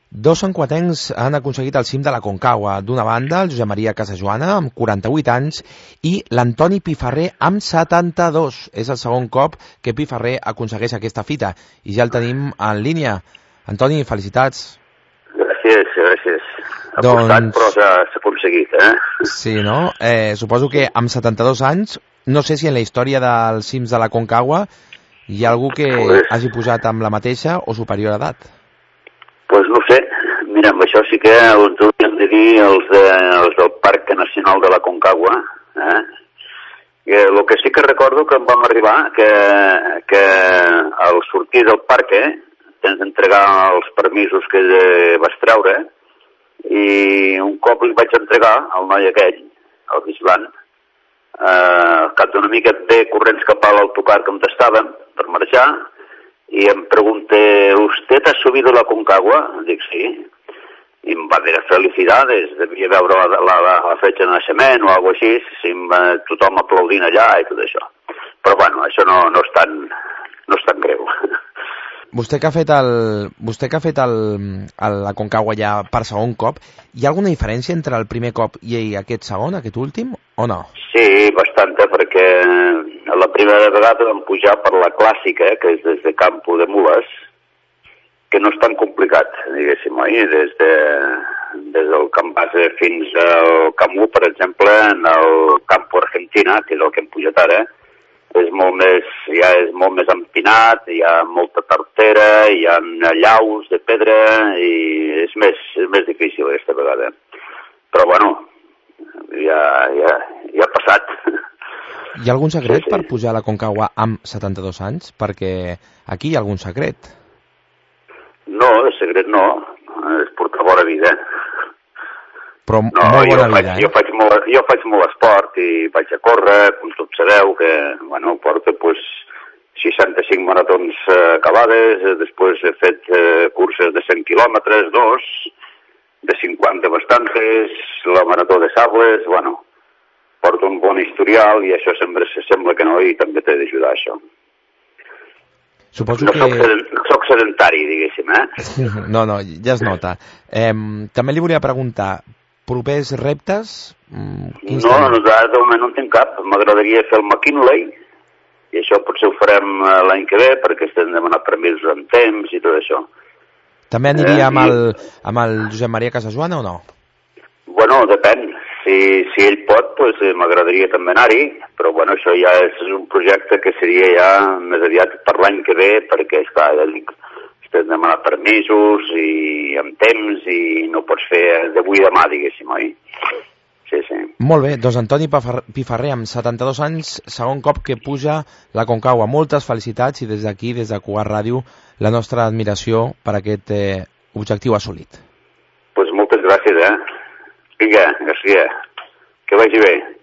Dos santcuatencs han aconseguit el cim de la Concagua. D'una banda, el Josep Maria Casajoana, amb 48 anys, i l'Antoni Piferrer, amb 72. És el segon cop que Piferrer aconsegueix aquesta fita. I ja el tenim en línia. Antoni, felicitats. Gràcies. Ha costat, però s'ha aconseguit, Sí, no? Suposo que amb 72 anys, no sé si en la història dels cims de la Concagua hi ha algú que hagi posat amb la mateixa o superior edat. Pues no sé, mira, amb això sí que us hauríem de dir els del Parc Nacional de la Concagua. El que sí que recordo que em vam arribar que al sortir del parc tens d'entregar els permisos que vas treure, i un cop li vaig entregar al noi aquell, el vigilant, al cap d'una mica de corrents cap a l'autocar que em tastàvem per marxar, y em pregunté, ¿usted ha subido la Concagua? Dic, sí. I em va dir, felicidades, devia veure la fetge de naixement o alguna cosa així, tothom aplaudint allà i tot això. Però bueno, això no és tan greu. Vostè que ha fet la Concagua ja per segon cop, hi ha alguna diferència entre el primer cop i aquest segon, aquest últim, o no? Sí, bastanta, perquè la primera vegada vam pujar per la clàssica, que és des de Campo de Mules, que no és tan complicat, diguéssim, oi? Des del Camp Base fins al Camp 1, per exemple, en el Campo Argentina, que és el que hem pujat ara, és molt més empinat, hi ha molta tartera, hi ha llaus de pedra, i és més difícil aquesta vegada. Però bueno, ja ha passat. Hi ha algun secret per pujar a la Concagua amb 72 anys? Perquè aquí hi ha algun secret. No, de secret no. És portar bona vida. Però molt bona vida, Jo faig molt esport i vaig a córrer, com tots sabeu, que porto 65 maratons acabades, després he fet curses de 100 quilòmetres, de 50 bastantes, la marató de sables, porto un bon historial i això sembla que no, i també t'he d'ajudar això. Suposo que... No soc sedentari, diguéssim, No, ja es nota. També li volia preguntar, propers reptes? No, de moment no en tinc cap. M'agradaria fer el McKinley, i això potser ho farem l'any que ve, perquè estem demanant permisos en temps i tot això. També aniria amb el Josep Maria Casajoana o no? Bueno, depèn. Si ell pot, m'agradaria també anar-hi, però això ja és un projecte que seria ja més aviat per l'any que ve, perquè, esclar, estem demanant permisos i amb temps i no pots fer d'avui demà, diguéssim, oi? Sí. Molt bé, doncs Antoni Piferrer, amb 72 anys, segon cop que puja la Concagua. Moltes felicitats i des d'aquí, des de Cugat Ràdio, la nostra admiració per aquest objectiu assolit. Doncs moltes gràcies, Vinga, Garcia, que vagi bé.